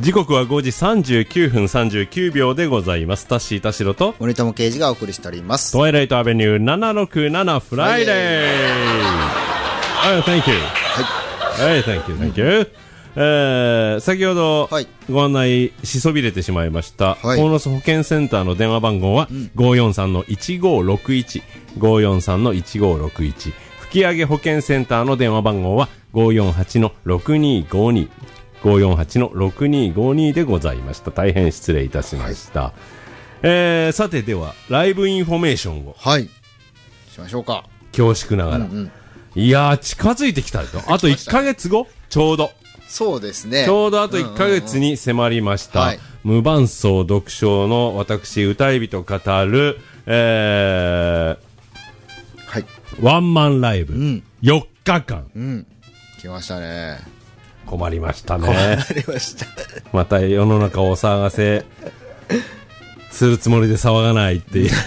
時刻は5時39分39秒でございます。タッシー田代と森友刑事がお送りしております。 トワイライトアベニュー767フライデー。Thank you. はい、Thank you. 先ほどご案内しそびれてしまいました、鴻巣保健センターの電話番号は、543-1561 543-1561。吹き上げ保健センターの電話番号は 548-6252 548-6252でございました。大変失礼いたしました、さてではライブインフォメーションをしましょうか。 恐縮ながら、いやー近づいてきたと。あと1ヶ月後ちょうどそうですね。 ちょうどあと1ヶ月に迫りました、無伴奏読書の私歌い人語る、ワンマンライブ、4日間、 来ましたね。 困りましたね。 困りましたまた世の中をお騒がせするつもりで騒がないっていう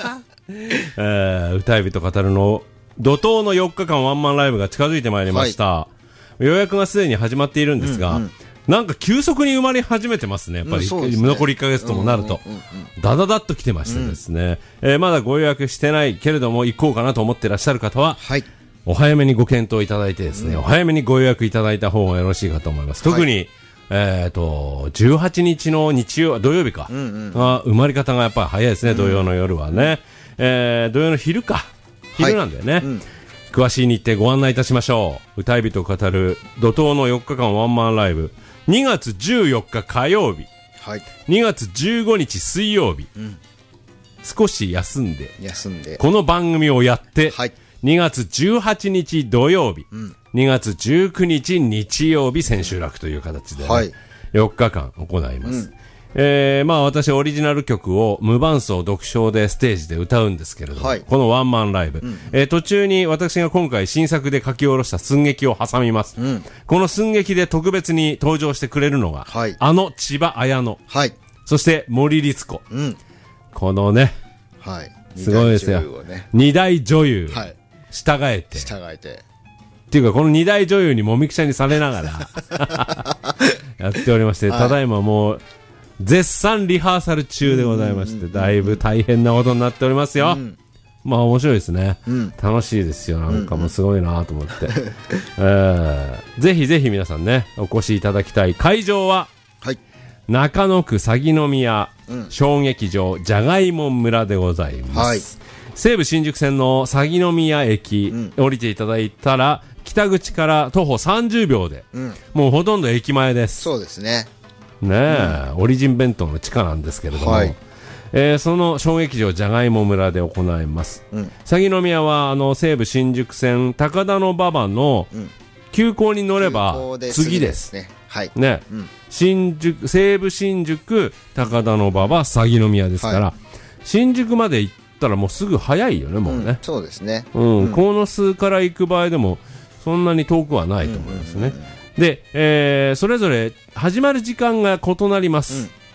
歌い人語るの怒涛の4日間ワンマンライブが近づいてまいりました、予約がすでに始まっているんですが、なんか急速に埋まり始めてますね。やっぱり、残り1ヶ月ともなると、ダダダッと来てましてですね、まだご予約してないけれども行こうかなと思ってらっしゃる方は、お早めにご検討いただいてですね、お早めにご予約いただいた方がよろしいかと思います。特に、18日の土曜日か、埋まり方がやっぱり早いですね。土曜の夜はね、土曜の昼なんだよね、詳しい日程ご案内いたしましょう。歌い人を語る怒涛の4日間ワンマンライブ、2月14日火曜日、2月15日水曜日、少し休んでこの番組をやって、2月18日土曜日、2月19日日曜日千秋楽という形で、4日間行います、私オリジナル曲を無伴奏独唱でステージで歌うんですけれども、このワンマンライブ、途中に私が今回新作で書き下ろした寸劇を挟みます、この寸劇で特別に登場してくれるのが、あの千葉綾乃、そして森律子、このね、すごいですよ、二大女優、従えてっていうか、この二大女優にもみくちゃにされながらやっておりまして、ただいまもう絶賛リハーサル中でございまして、だいぶ大変なことになっておりますよ。まあ面白いですね、楽しいですよ。なんかもうすごいなと思って、ぜひぜひ皆さんねお越しいただきたい。会場は、中野区鷺宮、小劇場じゃがいも村でございます、西武新宿線の鷺宮駅、降りていただいたら北口から徒歩30秒で、もうほとんど駅前です。 そうですね。 オリジン弁当の地下なんですけれども、その小劇場じゃがいも村で行います、鷺宮は西武新宿線高田馬場の急行に乗れば次ですね。西武新宿高田馬場鷺宮ですから、新宿まで行ったらもうすぐ早いよね、もうね、 そうですね。 鴻巣から行く場合でもそんなに遠くはないと思いますね。で、それぞれ始まる時間が異なります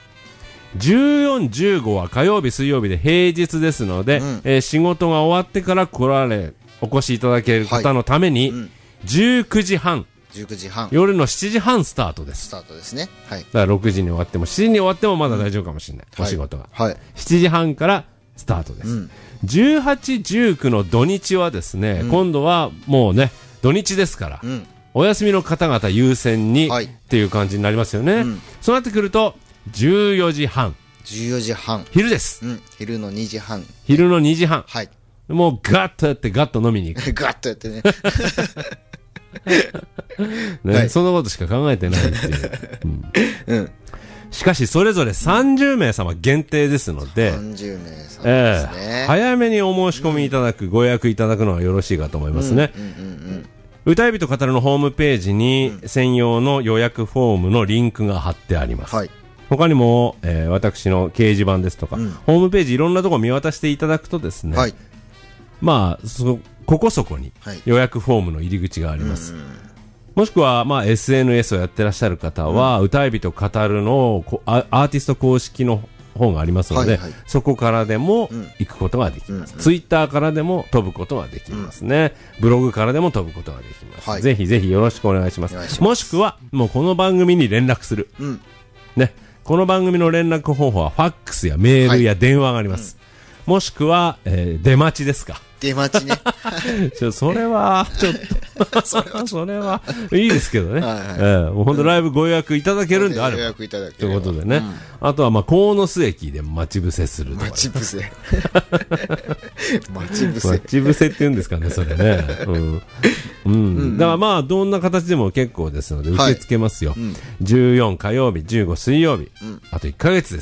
、14、15は火曜日水曜日で平日ですので、仕事が終わってからお越しいただける方のために、19時半夜の7時半スタートです。 スタートですね。 だから6時に終わっても7時に終わってもまだ大丈夫かもしれない、お仕事が、7時半からスタートです、18、19の土日はですね、今度はもうね土日ですから、お休みの方々優先に、っていう感じになりますよね、そうなってくると14時半昼です、 昼の2時半もうガッとやってガッと飲みに行くガッとやってねそんなことしか考えてないっていう、しかしそれぞれ30名様限定ですので、 30名様ですね、 早めにお申し込みいただく、ご予約いただくのはよろしいかと思いますね。歌い人語るのホームページに専用の予約フォームのリンクが貼ってあります、他にも、私の掲示板ですとか、ホームページいろんなところ見渡していただくとですね、まあここそこに予約フォームの入り口があります、もしくは、SNS をやってらっしゃる方は、歌い人語るのアーティスト公式の方がありますので、そこからでも行くことができます、ツイッターからでも飛ぶことができますね、ブログからでも飛ぶことができます、ぜひぜひよろしくお願いします。もしくはもうこの番組に連絡する、 ね。この番組の連絡方法はファックスやメールや電話があります。もしくは、出待ちですか。 出待ちね。 それは、ちょっと、それは、いいですけどね。もう本当ライブご予約いただけるんであれば。 予約いただけということでね。あとは、まあ、鴻巣駅で待ち伏せするとか。 待ち伏せ。待ち伏せ。 待ち伏せって言うんですかね、それね。だからまあ、どんな形でも結構ですので、受け付けますよ。14火曜日、15水曜日。あと1ヶ月です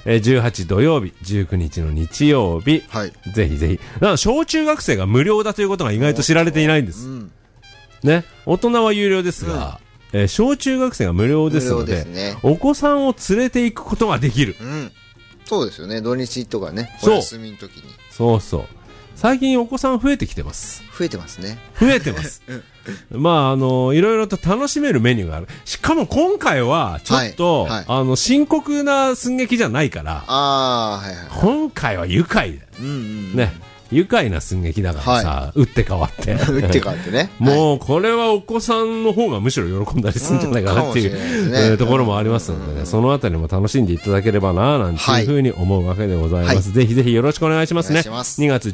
。18土曜日、19日の日曜日。ぜひぜひ。だから小中学生が無料だということが意外と知られていないんです。ね。大人は有料ですが、小中学生が無料ですので、お子さんを連れて行くことができる。 そうですよね。土日とかね、お休みの時に。 そうそう。最近お子さん増えてきてます。 増えてますね。 増えてます。まあ、いろいろと楽しめるメニューがある。しかも今回は、ちょっと、深刻な寸劇じゃないから、今回は愉快だよ。ね。愉快な寸劇だからさ、打って変わって。 打って変わってね。 もう、これはお子さんの方がむしろ喜んだりするんじゃないかなっていう、ところもありますのでね、そのあたりも楽しんでいただければな、なんていうふうに思うわけでございます。ぜひぜひよろしくお願いしますね。2月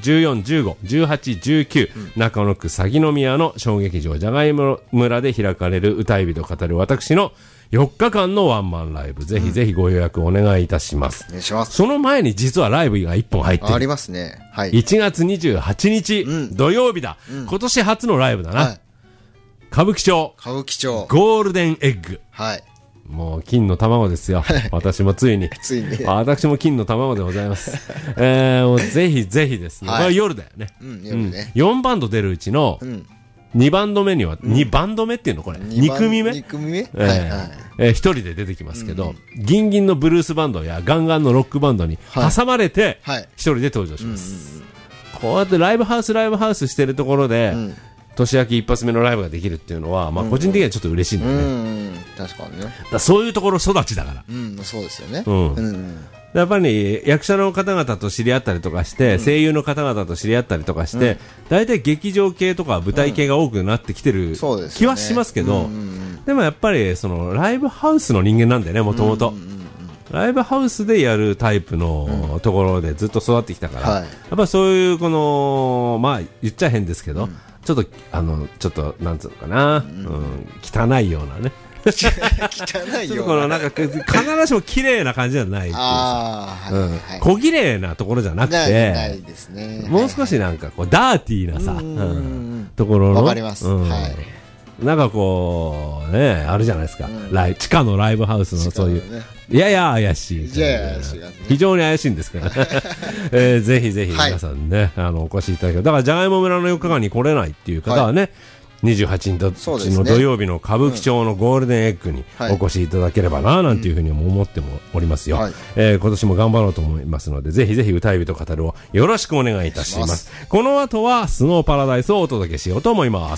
14、15、18、19、中野区鷺宮の小劇場じゃがいも村で開かれる歌い人語る私の4日間のワンマンライブ、ぜひぜひご予約お願いいたします。 お願いします。 その前に実はライブが1本入ってる。 ありますね。はい。 1月28日、土曜日だ。今年初のライブだな。歌舞伎町。 歌舞伎町。 ゴールデンエッグ。 はい。 もう金の卵ですよ。私もついに。 ついに。 私も金の卵でございます。もうぜひぜひですね。これは夜だよね。 夜ね。 4バンド出るうちの、2バンド目には、2バンド目っていうのこれ。2組目 ?2 組目一人で出てきますけど、ギンギンのブルースバンドやガンガンのロックバンドに挟まれて、一人で登場します。こうやってライブハウスしてるところで、年明け一発目のライブができるっていうのは、まあ個人的にはちょっと嬉しいんだよね。 確かにね。 そういうところ育ちだから。 そうですよね。 やっぱり役者の方々と知り合ったりとかして、声優の方々と知り合ったりとかして、大体劇場系とか舞台系が多くなってきてる気はしますけど、でもやっぱりそのライブハウスの人間なんだよね、もともと。ライブハウスでやるタイプのところでずっと育ってきたから、やっぱりそういうこの、まあ言っちゃ変ですけど、ちょっとなんつうのかな、汚いようなね。 汚いよ。 このなんか必ずしも綺麗な感じじゃないっていうさ、小綺麗なところじゃなくて、もう少しなんかこうダーティーなさ、ところの。 わかります。 なんかこうね、あるじゃないですか。地下のライブハウスのそういう、やや怪しい。非常に怪しいんですから。ぜひぜひ皆さんね、お越しいただける。だからじゃがいも村の4日間に来れないっていう方はね、28日の土曜日の歌舞伎町のゴールデンエッグにお越しいただければな、なんていうふうにも思っておりますよ。今年も頑張ろうと思いますので、ぜひぜひ歌い人語るをよろしくお願いいたします。この後はスノーパラダイスをお届けしようと思います。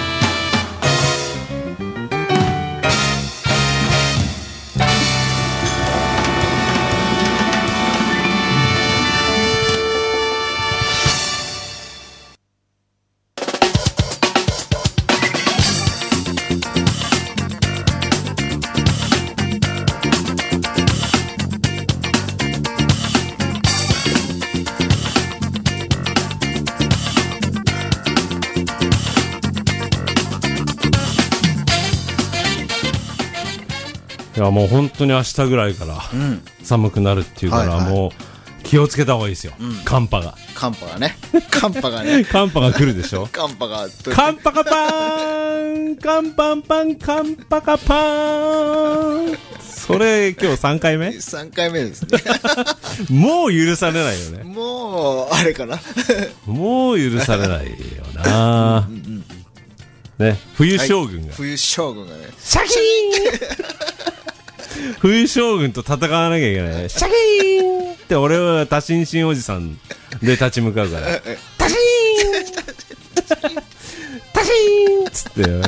いやもう本当に明日ぐらいから寒くなるっていうから、もう気をつけた方がいいですよ、寒波が。 寒波がね。寒波がね。 寒波が来るでしょ。 寒波が。 寒波がパーン寒パンパン寒波がパーン。それ今日3回目 ?3 回目ですね。 もう許されないよね。 もう、あれかな。 もう許されないよな。ね、冬将軍が。 冬将軍がね。 シャキーン冬将軍と戦わなきゃいけない。シャキーンって俺は多心心おじさんで立ち向かうから。タシーンタシーンっつ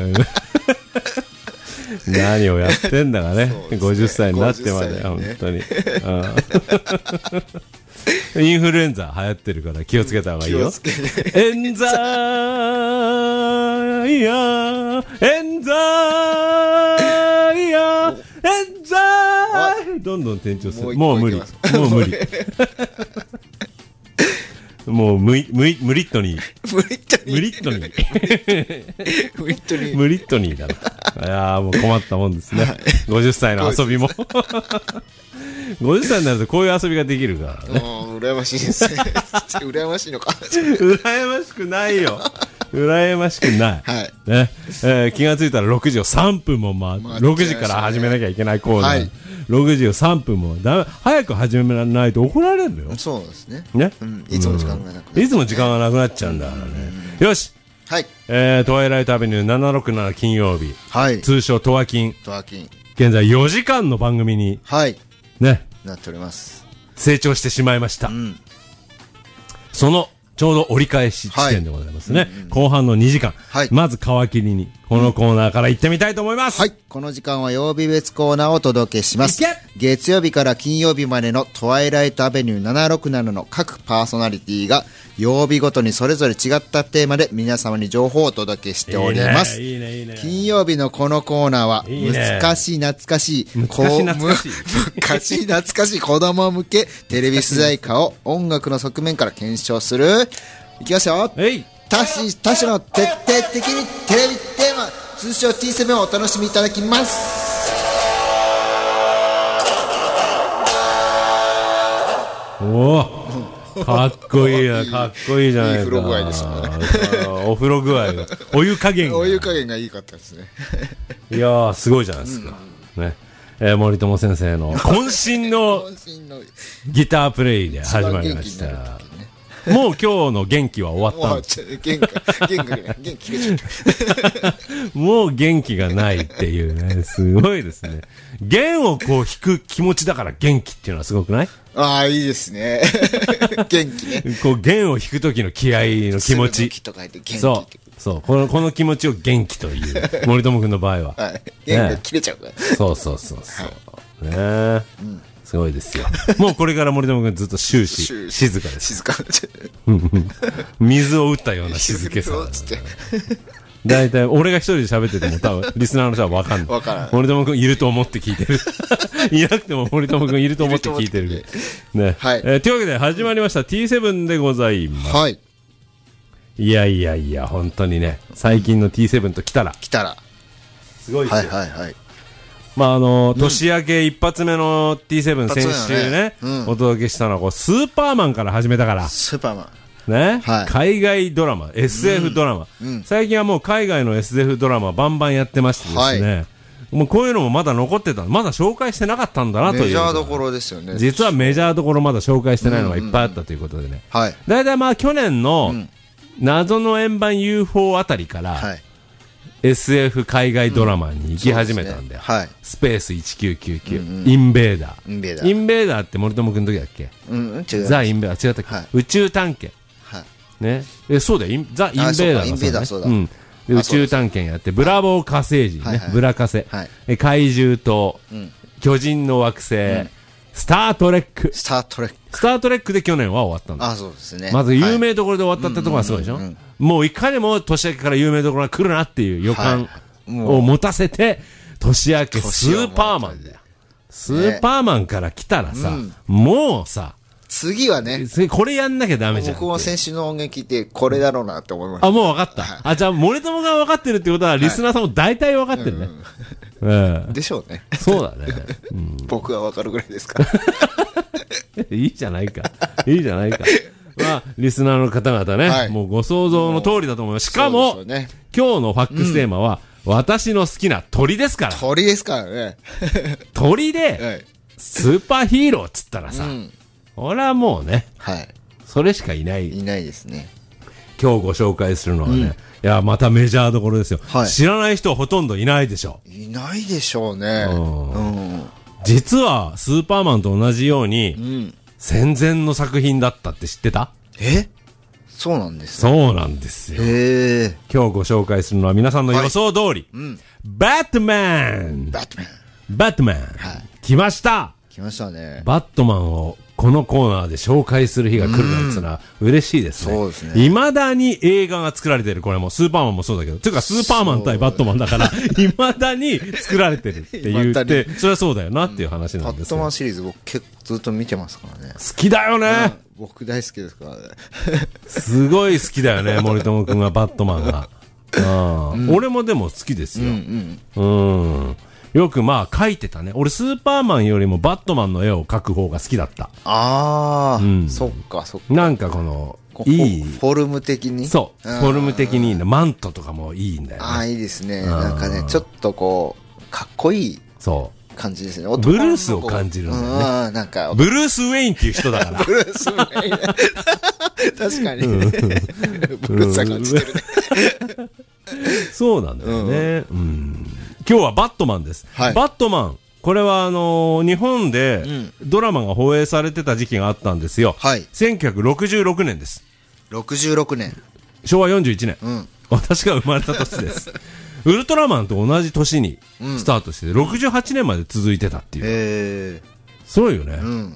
って。何をやってんだかね。50歳になってまで、本当に。インフルエンザ流行ってるから気をつけた方がいいよ。エンザイヤーエンザイヤーエンザどんどん転調する。 もう無理。もう無理。もう無理っとに。 無理っとに。 無理っとに。 無理っとに。 無理っとにだな。いやーもう困ったもんですね。50歳の遊びも。50歳になるとこういう遊びができるからね。 羨ましいですね。羨ましいのか。 羨ましくないよ。羨ましくない。 はい。 ね。気がついたら6時を3分も6時から始めなきゃいけないコーナー。はい。6時を3分も早く始めないと怒られるのよ。 そうですね。 ね。 いつも時間がなくなる。 いつも時間がなくなっちゃうんだからね。よし。 はい。 トワイライトアベニュー767金曜日。 はい。 通称トワキン。 トワキン。 現在4時間の番組に。 はい。 ね。 なっております。 成長してしまいました。その、ちょうど折り返し地点でございますね。後半の2時間。はい。まず皮切りに、このコーナーから行ってみたいと思います。 はい。この時間は曜日別コーナーをお届けします。月曜日から金曜日までのトワイライトアベニュー767の各パーソナリティが曜日ごとにそれぞれ違ったテーマで皆様に情報をお届けしております。 いいね、いいね。 金曜日のこのコーナーは、難しい懐かしい、昔懐かしい子供向けテレビ主題歌を音楽の側面から検証する。いきますよ。多種の徹底的にテレビテーマ、通称 T7 をお楽しみいただきます。 おお、かっこいいな、かっこいいじゃないか。 いい風呂具合ですね。 お風呂具合が、お湯加減がいいかったですね。 いやー、すごいじゃないですか。ね。森友先生の渾身のギタープレイで始まりました。もう今日の元気は終わったんです。 元気切れちゃう。もう元気がないっていうね、すごいですね。弦をこう弾く気持ちだから元気っていうのはすごくない？ ああ、いいですね。元気ね。 こう弦を弾く時の気合の気持ち。そう。そう。この気持ちを元気という。森友くんの場合は。 はい。元気が切れちゃうから。 そう。ねすごいですよ。もうこれから森友くんずっと終始静かです。 静か。 水を打ったような静けさ。だいたい俺が一人で喋ってても多分リスナーの人は分かんない。森友くんいると思って聞いてる。いなくても森友くんいると思って聞いてる。ね。はい。というわけで始まりました T7 でございます。はい。いや、本当にね、最近の T7 と来たら。すごいですよ。はい。まあ年明け一発目の T7 先週ね、お届けしたのはスーパーマンから始めたから。 スーパーマン。 ね、はい、海外ドラマ、SF ドラマ、最近はもう海外の SF ドラマバンバンやってましてですね、はい、もうこういうのもまだ残ってた、まだ紹介してなかったんだなという。 メジャーどころですよね。 実はメジャーどころまだ紹介してないのがいっぱいあったということでね。だいたいまあ去年の謎の円盤 UFO あたりから、はい、SF 海外ドラマに行き始めたんだよ。はい、スペース1999、インベーダー。インベーダーって森友くんの時だっけ？ 違う。 ザ・インベーダー、違ったっけ？はい、宇宙探検。ね、そうだよ、ザ・インベーダーだそうだ、宇宙探検やって、ブラボー火星人ね、ブラ火星、怪獣と、巨人の惑星、スタートレック。スタートレックで去年は終わったんだ。 そうですね。 まず有名どころで終わったってところがすごいでしょ。もういかにも年明けから有名どころが来るなっていう予感を持たせて、年明けスーパーマンだよ。スーパーマンから来たらさ、もうさ、 次はね、 これやんなきゃダメじゃん。 僕も先週の音源聞いてこれだろうなって思いました。 もう分かった。じゃあ森友が分かってるってことはリスナーさんも大体分かってるね。 でしょうね。 そうだね。 僕は分かるぐらいですか。 いいじゃないか。まあリスナーの方々ね、もうご想像の通りだと思います。しかも今日のファックステーマは私の好きな鳥ですから。 鳥ですからね。 鳥でスーパーヒーローっつったらさ。俺はもうね、それしかいない。 いないですね。 今日ご紹介するのはね、いや、またメジャーどころですよ。知らない人はほとんどいないでしょう。 いないでしょうね。 実は、スーパーマンと同じように、戦前の作品だったって知ってた？ そうなんです。 そうなんですよ。今日ご紹介するのは皆さんの予想通り、バットマン。来ました。 来ましたね。 バットマンをこのコーナーで紹介する日が来るなんてのは嬉しいですね。 そうですね。 未だに映画が作られてる。これもスーパーマンもそうだけど。ていうかスーパーマン対バットマンだから、未だに作られてるって言って、それはそうだよなっていう話なんですよ。 バットマンシリーズ僕結構ずっと見てますからね。 好きだよね。 僕大好きですからね。 すごい好きだよね、森友くんがバットマンが。俺もでも好きですよ。よくまあ書いてたね。俺スーパーマンよりもバットマンの絵を描く方が好きだった。 ああ、そっかそっか。 なんかこの、いい。 フォルム的にそう。フォルム的にいいね。マントとかもいいんだよね。 ああ、いいですね。なんかね、ちょっとこう、かっこいい。感じですね。 ブルースを感じるんだよね。 なんかブルース・ウェインっていう人だから。 ブルース・ウェイン。確かにね。ブルースは感じてるね。 そうなんだよね。今日はバットマンです。バットマン。これは日本でドラマが放映されてた時期があったんですよ。1966年です。 66年。 昭和41年。私が生まれた年です。ウルトラマンと同じ年にスタートして、68年まで続いてたっていう。すごいよね。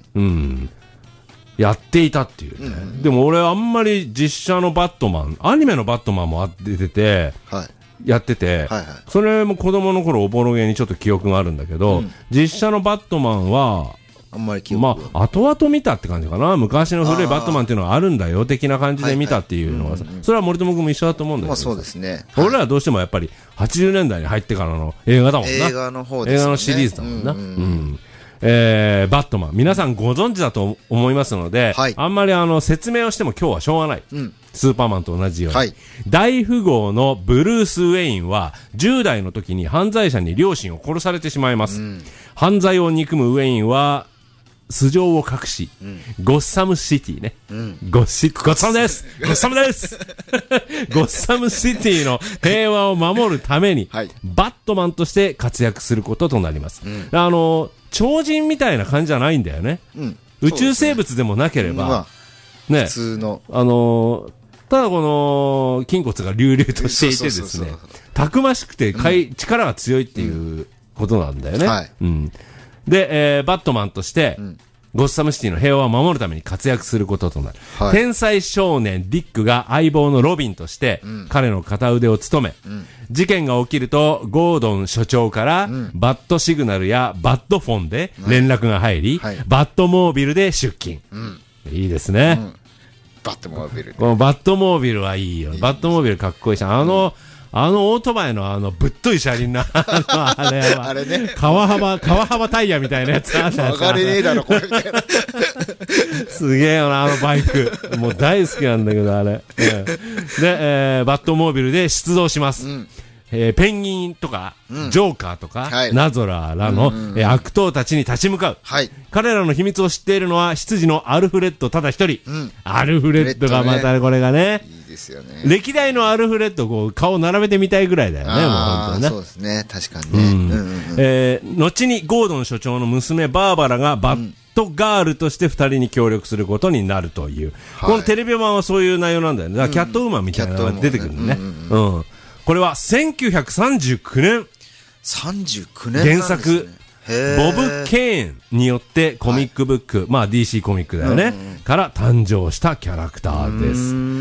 やっていたっていうね。でも俺あんまり実写のバットマン、アニメのバットマンも出てて、やってて、それも子供の頃おぼろげにちょっと記憶があるんだけど、実写のバットマンは、 あんまり記憶まあ、後々見たって感じかな。昔の古いバットマンっていうのがあるんだよ、的な感じで見たっていうのは、それは森友君も一緒だと思うんだけど。 まあそうですね。 俺らはどうしてもやっぱり80年代に入ってからの映画だもんな。 映画の方ですね。 映画のシリーズだもんな。バットマン。皆さんご存知だと思いますので、あんまり説明をしても今日はしょうがない。スーパーマンと同じように。大富豪のブルース・ウェインは10代の時に犯罪者に両親を殺されてしまいます。犯罪を憎むウェインは素性を隠し、ゴッサムシティね。ゴッサムですゴッサムですゴッサムシティの平和を守るために、バットマンとして活躍することとなります。超人みたいな感じじゃないんだよね。宇宙生物でもなければ、 ね。普通の。 ただこの筋骨が隆々としていてですね、たくましくて力が強いっていうことなんだよね。で、バットマンとして、ゴッサムシティの平和を守るために活躍することとなる。天才少年ディックが相棒のロビンとして、彼の片腕を務め、事件が起きると、ゴードン所長から、バットシグナルやバットフォンで連絡が入り、バットモービルで出勤。いいですね。 バットモービル。 このバットモービルはいいよ。バットモービルかっこいいし、オートバイのぶっとい車輪のあれは、 あれね。 川幅タイヤみたいなやつある曲がれねえだろ、これみたいな。 すげえよな、バイク。もう大好きなんだけど、あれ。で、バットモービルで出動します。ペンギンとか、ジョーカーとか、ナゾラーらの、悪党たちに立ち向かう。彼らの秘密を知っているのは、執事のアルフレッドただ一人。アルフレッドがまたこれがね。 いいですよね。 歴代のアルフレッドこう顔並べてみたいぐらいだよね、もう本当にね。 そうですね、確かにね。 後にゴードン所長の娘バーバラがバットガールとして二人に協力することになるという。このテレビ版はそういう内容なんだよね。だからキャットウーマンみたいなのが出てくるね。これは1939年。 39年原作、ボブ・ケーンによってコミックブック、まあ DC コミックだよね。から誕生したキャラクターです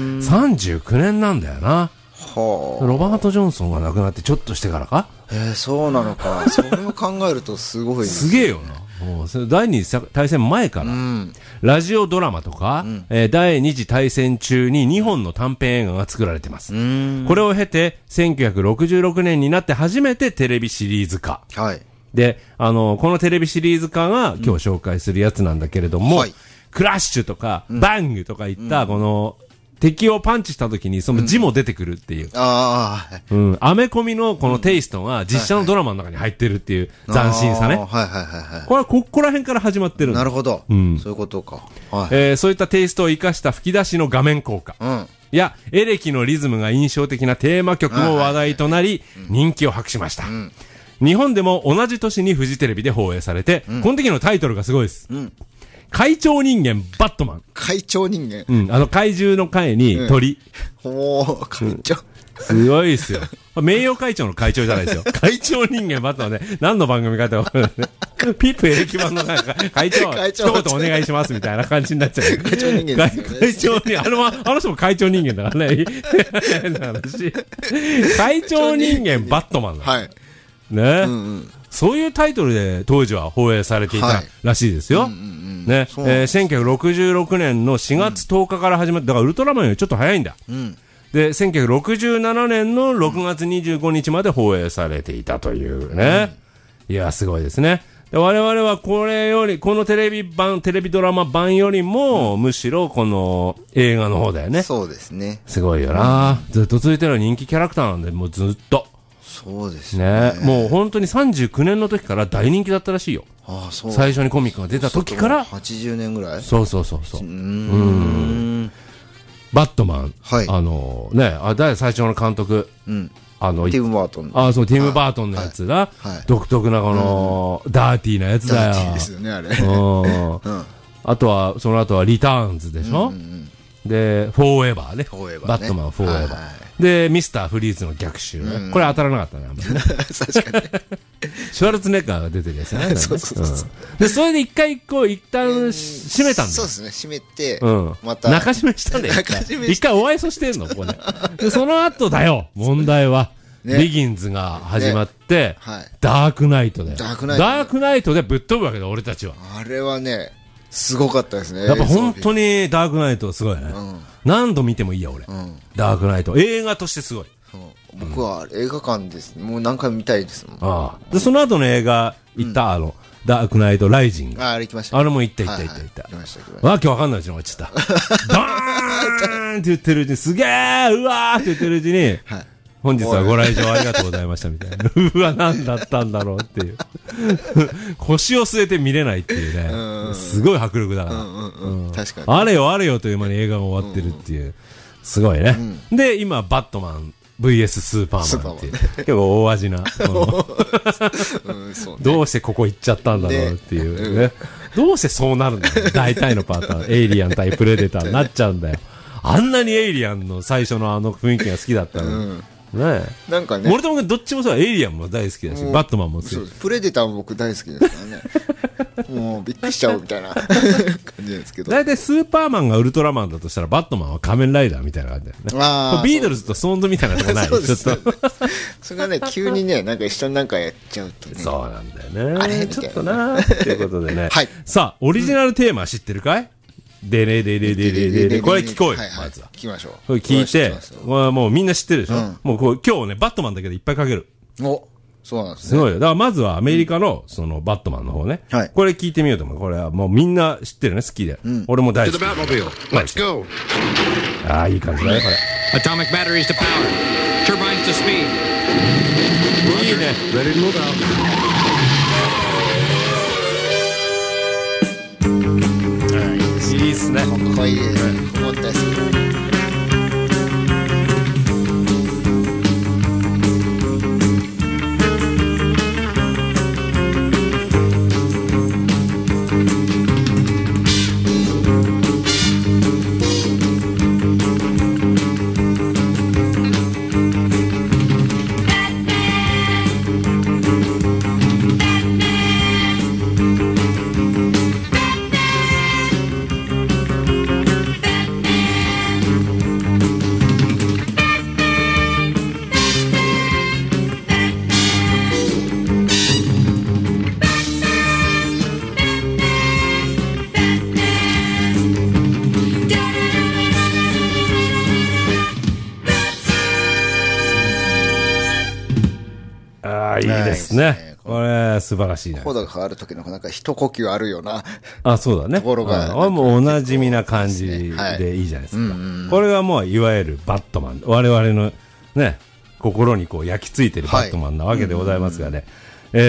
。39年なんだよな。ロバート・ジョンソンが亡くなってちょっとしてからか。 そうなのか。それを考えるとすごい。 すげえよな。もうそれ第二次大戦前から、ラジオドラマとか、第二次大戦中に2本の短編映画が作られてます。これを経て1966年になって初めてテレビシリーズ化。で、このテレビシリーズ化が今日紹介するやつなんだけれども、クラッシュとか、バングとかいったこの敵をパンチした時にその字も出てくるっていう。アメコミのこのテイストが実写のドラマの中に入ってるっていう斬新さね。これはここら辺から始まってる。 なるほど。そういうことか。 そういったテイストを生かした吹き出しの画面効果。や、エレキのリズムが印象的なテーマ曲も話題となり、人気を博しました。日本でも同じ年にフジテレビで放映されて、この時のタイトルがすごいです。怪鳥人間バットマン。 怪鳥人間。 怪獣の怪に鳥。 怪鳥。 すごいですよ。名誉会長の会長じゃないですよ。怪鳥人間バットマンね。何の番組かって分かるね。 ピップエレキ版のなんか、会長、一言お願いしますみたいな感じになっちゃう。 会長人間ですよね。 会長人間、あの人も会長人間だからね。変な話。会長人間バットマンだ。 はい。 ね、そういうタイトルで当時は放映されていたらしいですよ。ね、1966年の4月10日から始まって、だからウルトラマンよりちょっと早いんだ。で、1967年の6月25日まで放映されていたというね。いや、すごいですね。で、我々はこれより、このテレビドラマ版よりも、むしろこの映画の方だよね。 そうですね。 すごいよな。ずっと続いてる人気キャラクターなんで、もうずっと。 そうですね。 もう本当に39年の時から大人気だったらしいよ。 ああ、そう。 最初にコミックが出た時から。 80年ぐらい？ そう。バットマン。はい。最初の監督。 ティム・バートン。 ああ、そう、ティム・バートンのやつが、独特なこの、ダーティーなやつだよ。 ダーティーですよね、あれ。 あとは、その後はリターンズでしょ。で、フォーエバーね。バットマン、フォーエバー。で、ミスター・フリーズの逆襲。これ当たらなかったね、あんまりね。 確かに。 シュワルツェネッガーが出てるやつね。そう。で、それで一旦閉めたんだよ。 そうですね、閉めて、 また。中閉めしたんだよ。一回お愛想してんの、ここね。で、その後だよ、問題は。ビギンズが始まって、ダークナイトで。ダークナイトでぶっ飛ぶわけだ、俺たちは。 あれはね、すごかったですね。 やっぱ本当にダークナイトすごいね。何度見てもいいや、俺。ダークナイト。映画としてすごい。 僕は映画館です。もう何回も見たいですもん。 で、その後の映画行った、ダークナイトライジング。 あれ行きました。 あれも行った。わけわかんないうちに終わっちゃった。ドーンって言ってるうちに、すげーうわーって言ってるうちに、本日はご来場ありがとうございましたみたいな。うわ、何だったんだろうっていう。腰を据えて見れないっていうね。すごい迫力だから。 確かに。 あれよという間に映画が終わってるっていう。すごいね。で、今、バットマン VS スーパーマンっていう。結構大味な。どうしてここ行っちゃったんだろうっていうね。どうしてそうなるんだろう。大体のパターン。エイリアン対プレデターになっちゃうんだよ。あんなにエイリアンの最初のあの雰囲気が好きだったの。ねえ。 なんかね。 森友君どっちもさ、エイリアンも大好きだし、バットマンも好き。 プレデターも僕大好きですからね。もうびっくりしちゃうみたいな感じなんですけど。 大体スーパーマンがウルトラマンだとしたら、バットマンは仮面ライダーみたいな感じだよね。ビートルズとストーンズみたいなとこないちょっと。 それがね、急にね、なんか一緒になんかやっちゃうとね。 そうなんだよね。あれちょっとなということでね。はい。さあ、オリジナルテーマ知ってるかい？でれこれ聞こうよ、まずは。 聞きましょう。 これ聞いて、もうみんな知ってるでしょ。もう今日ね、バットマンだけでいっぱいかける。 そうなんですね。 すごいよ。だからまずはアメリカの、そのバットマンの方ね。これ聞いてみようと思う。これはもうみんな知ってるね、好きで。俺も大好き。Let's go! ああ、いい感じだね、これ。Atomic batteries to power. Turbines to speed. いいね。Ready to move out.いいっすね。 かっこいいですね。思ったやつ。 いいですね。これ、素晴らしいね。 コードが変わるときのなんか一呼吸あるような。 あ、そうだね。 ところが。 もうお馴染みな感じでいいじゃないですか。これがもういわゆるバットマン。我々のね、心にこう焼き付いてるバットマンなわけでございますがね。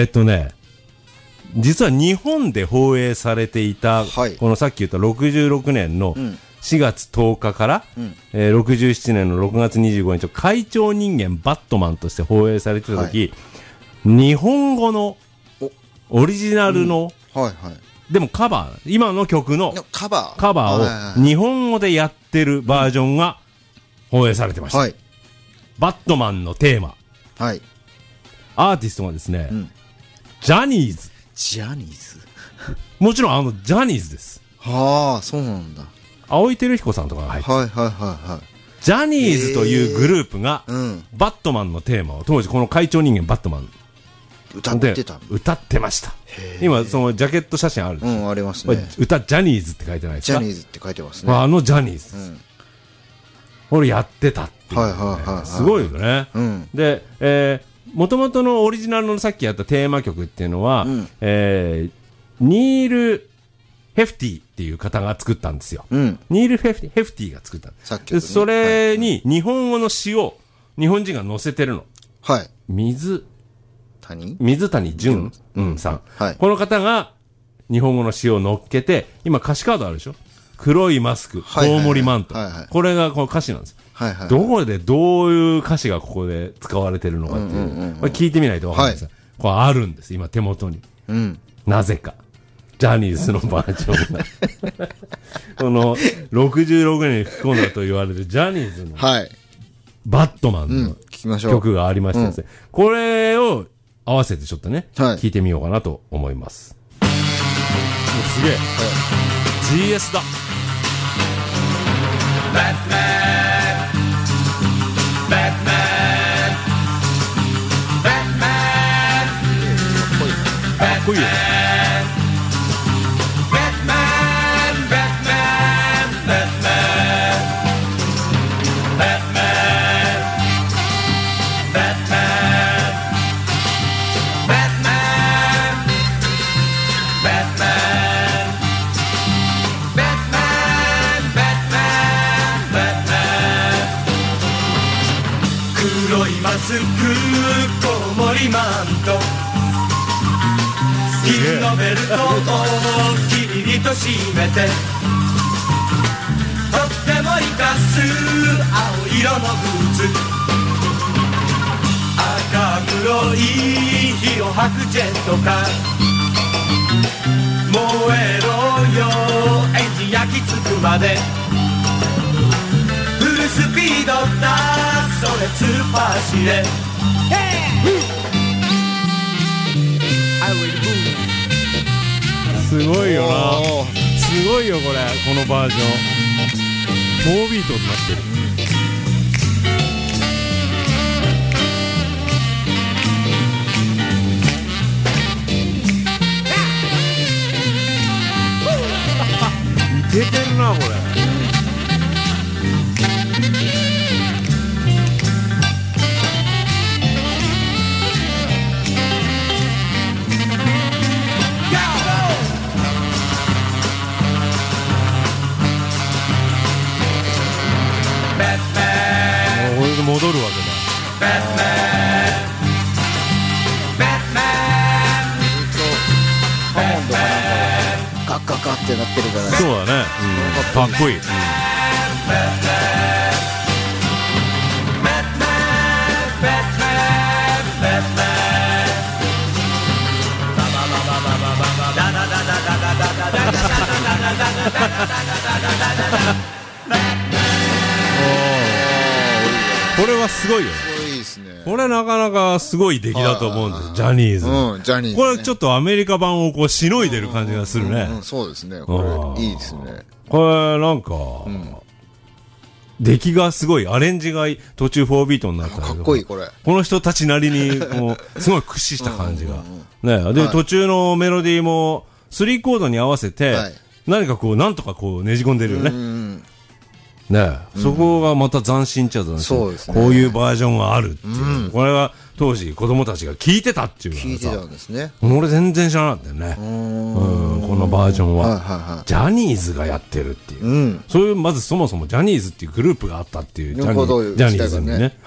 実は日本で放映されていた、このさっき言った66年の4月10日から、67年の6月25日、会長人間バットマンとして放映されてた時、日本語のオリジナルの、でもカバー、今の曲のカバーを日本語でやってるバージョンが放映されてました。バットマンのテーマ。アーティストがですね、ジャニーズ。 ジャニーズもちろんジャニーズです。 はあ、そうなんだ。 青井輝彦さんとかが入ってる。 はいはいはいはい。 ジャニーズというグループが、バットマンのテーマを、当時この会長人間バットマン歌ってた。 歌ってました。今そのジャケット写真あるでしょ。 ありますね。 歌ジャニーズって書いてないですか。 ジャニーズって書いてますね。 ジャニーズです。俺やってたっていう、すごいよね。で、もともとのオリジナルのさっきやったテーマ曲っていうのは、ニール・ヘフティっていう方が作ったんですよ。ニール・ヘフティが作った。それに日本語の詩を日本人が載せてるの。 はい。 水谷隼さん。この方が日本語の詩を載っけて、今歌詞カードあるでしょ。黒いマスク、大森マント。これがこの歌詞なんです。どこでどういう歌詞がここで使われてるのかっていう。これ聞いてみないとわかんないです。これあるんです、今手元に。なぜか。ジャニーズのバージョンが。この66年に吹き込んだと言われるジャニーズのバットマンの曲がありましてですね。これを合わせてちょっとね、聞いてみようかなと思います。すげえ。GS だ。かっこいいよね。 マスクコウモリマント銀のベルトをキリリと締めてとっても生かす青色のブーツ赤黒い火を吐くジェットカー燃えろよエンジン焼き付くまでフルスピードだそれ突っ走れすごいよな。すごいよこれ、このバージョン4ビートになってる。いけてるなこれ。戻るわけだ。 ハモンドがなんかガッガッガッってなってるからね。 そうだね、かっこいい。これはすごいよね。 いいですね。 これなかなかすごい出来だと思うんです。ジャニーズ。 ジャニーズ。 これちょっとアメリカ版をこうしのいでる感じがするね。 そうですね。これいいですね。 これなんか、出来がすごい、アレンジが途中4ビートになったかっこいいこれ。 この人たちなりにこうすごい駆使した感じが。ね、で途中のメロディーも3コードに合わせて何かこうなんとかこうねじ込んでるよね。ね、そこがまた斬新っちゃ斬新。こういうバージョンがあるっていう。これは当時子供たちが聞いてたっていうからさ。 聞いてたんですね。 俺全然知らなかったよね。このバージョンは。ジャニーズがやってるっていう。そういう、まずそもそもジャニーズっていうグループがあったっていう。ジャニーズにね。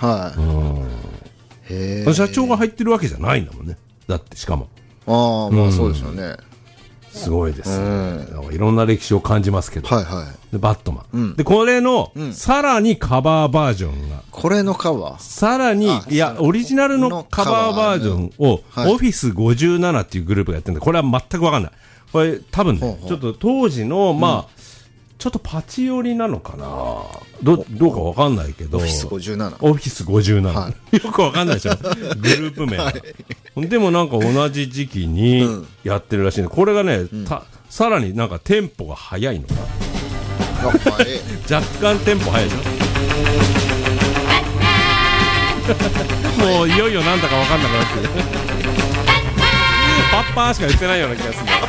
社長が入ってるわけじゃないんだもんね。だってしかも。 まあそうですよね。 すごいですね。いろんな歴史を感じますけど。でバットマン。で、これの、さらにカバーバージョンが。 これのカバーさらに、いや、オリジナルのカバーバージョンを、オフィス57っていうグループがやってるんで、これは全くわかんない。これ、多分ね、ちょっと当時の、まあ、ちょっとパチ寄りなのかなどうかわかんないけど。 オフィス57。 オフィス57。よくわかんないでしょグループ名。 でもなんか同じ時期にやってるらしいんで、これがね、さらになんかテンポが速いのかな。若干テンポ速いでしょ。もういよいよなんだか分かんなくなってパッパーしか言ってないような気がするんだよ。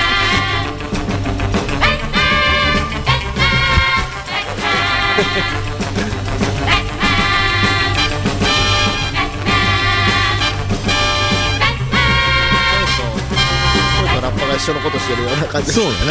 ラッパが一緒のことしてるような感じ。 そうだね。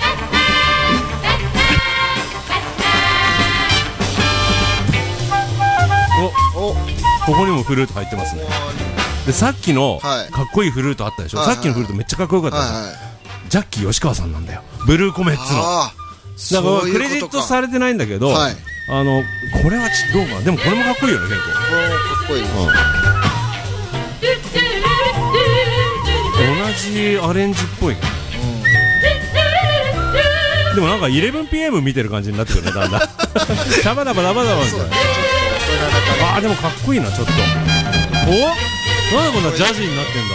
ここにもフルート入ってますね。でさっきのかっこいいフルートあったでしょ、さっきのフルートめっちゃかっこよかったでしょ、ジャッキー吉川さんなんだよ、ブルーコメッツの。だからクレジットされてないんだけど、これはどうかな、でもこれもかっこいいよね、結構かっこいいです、同じアレンジっぽい、でもなんか 11PM 見てる感じになってくるね、だんだんシャバダバダバダバみたいな。あーでもかっこいいな、ちょっと。お、なんでこんなジャジーになってんだ。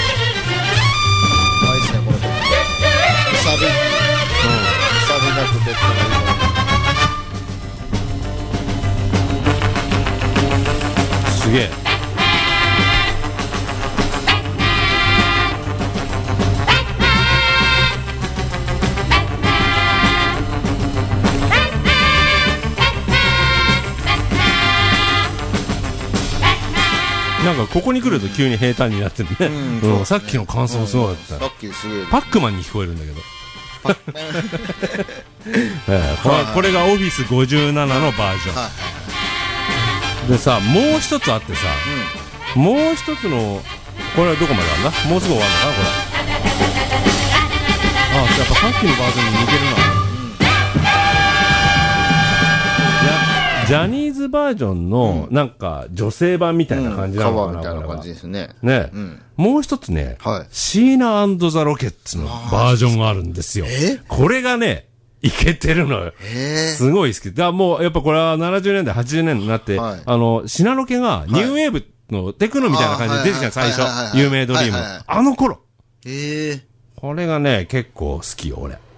いいですね、これサビなくてすげえ。なんかここに来ると急に平坦になってるね、さっきの感想もすごかった、 さっきすげえパックマンに聞こえるんだけどこれがオフィス57のバージョンでさ、もう一つあってさ、もう一つのこれはどこまであるんだ、もうすぐ終わるのかなこれ。あ、やっぱさっきのバージョンに似てるな。ジャニーズバージョンのなんか女性版みたいな感じなのかな、 カバーみたいな感じですね。 ね、もう一つね、シーナ&ザ・ロケッツのバージョンがあるんですよ。これがね、いけてるのよ。すごい好き。だからもうやっぱこれは70年代、80年になって、シナロケがニューウェーブのテクノみたいな感じで出てきた最初、有名ドリーム。あの頃。これがね、結構好きよ、俺。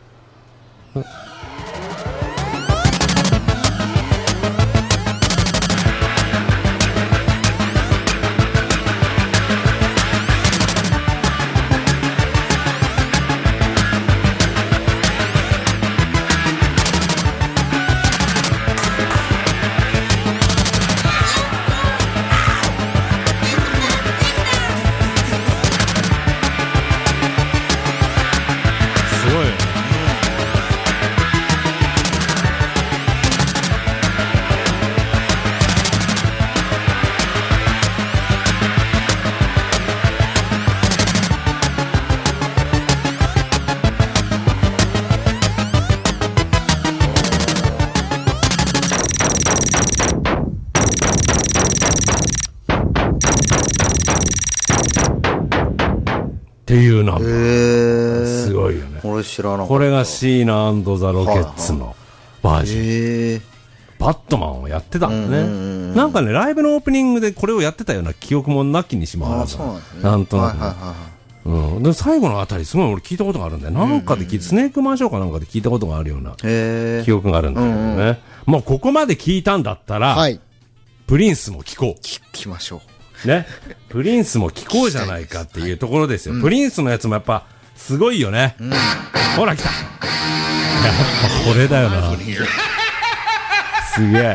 っていうなんだ、すごいよね。 俺知らなかった。 これがシーナ&ザ・ロケッツのバージョン。バットマンをやってたんだね。なんかね、ライブのオープニングでこれをやってたような記憶もなきにしもあらず、なんとなく。で最後のあたりすごい俺聞いたことがあるんだよ。なんかで聞いて、スネークマンショーかなんかで聞いたことがあるような記憶があるんだけどね。もうここまで聞いたんだったら、プリンスも聞こう。 聞きましょう。ね、 プリンスも聞こうじゃないかっていうところですよ。プリンスのやつもやっぱすごいよね。ほら来た。やっぱこれだよな。すげえ。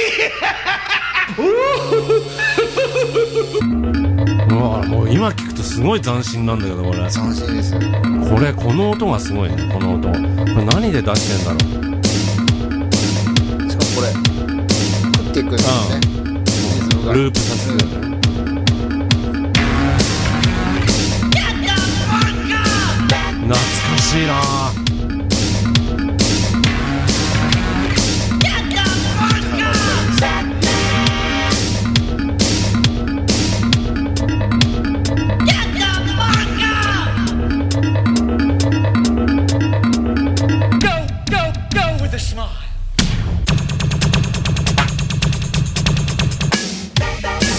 もう今聞くとすごい斬新なんだけど、これ。 斬新ですよ。 この音がすごいね、この音。これ何で出してんだろう。 しかもこれ食っていくんですね。 ループさせる。懐かしいなぁ。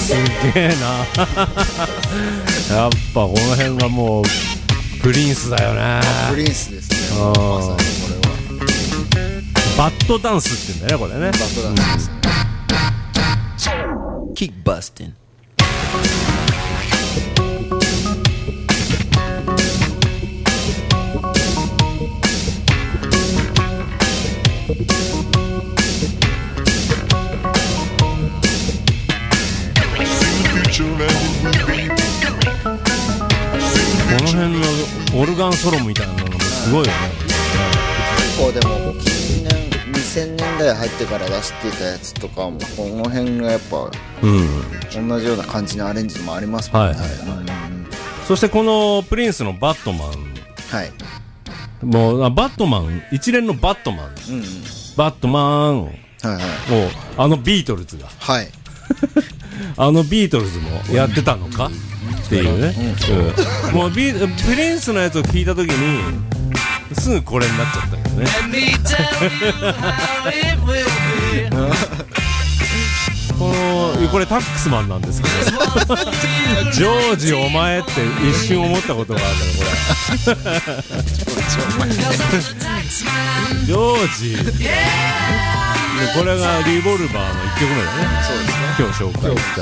すげえなやっぱこの辺がもうプリンスだよね。 プリンスですね。まさにこれはバッドダンスって言うんだよね、これね。 バッドダンスですね。 キックバスティン。 この辺のオルガンソロみたいなのもすごいよね。 結構でも近年2000年代入ってから出してたやつとかもこの辺がやっぱ、同じような感じのアレンジもありますもんね。 そしてこのプリンスのバットマン、 はい、 もうバットマン一連のバットマン、バットマンをあのビートルズが、 はい、 あのビートルズもやってたのかっていうね。もうプリンスのやつを聞いた時にすぐこれになっちゃったけどね。これタックスマンなんですけどジョージお前って一瞬思ったことがあるんだよこれジョージこれがリボルバーの1曲目だね。 そうですね。 今日紹介した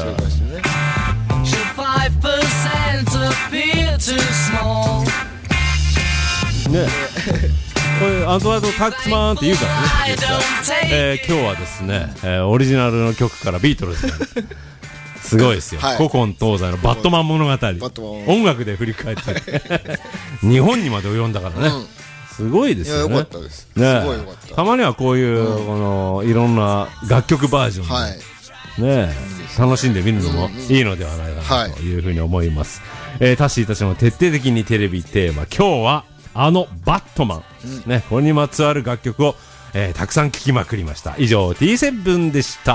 ね。これ後々タックスマンって言うからね。今日はですね、オリジナルの曲からビートルズすごいですよ、はい、古今東西のバットマン物語、音楽で振り返って日本にまで及んだからね、すごいですよね。 いや、よかったです。 ね、 すごいよかった。 たまにはこういう、このいろんな楽曲バージョンで、ね、楽しんでみるのもいいのではないかなというふうに思います。タッシーたちの徹底的にテレビテーマ、今日はあのバットマン、ね、これにまつわる楽曲を、たくさん聴きまくりました。以上 T7 でした。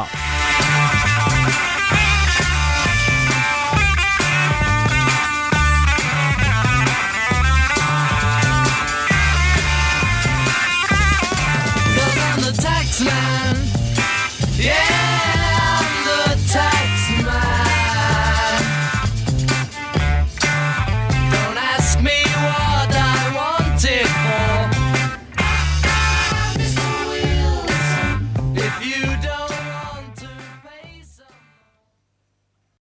Yeah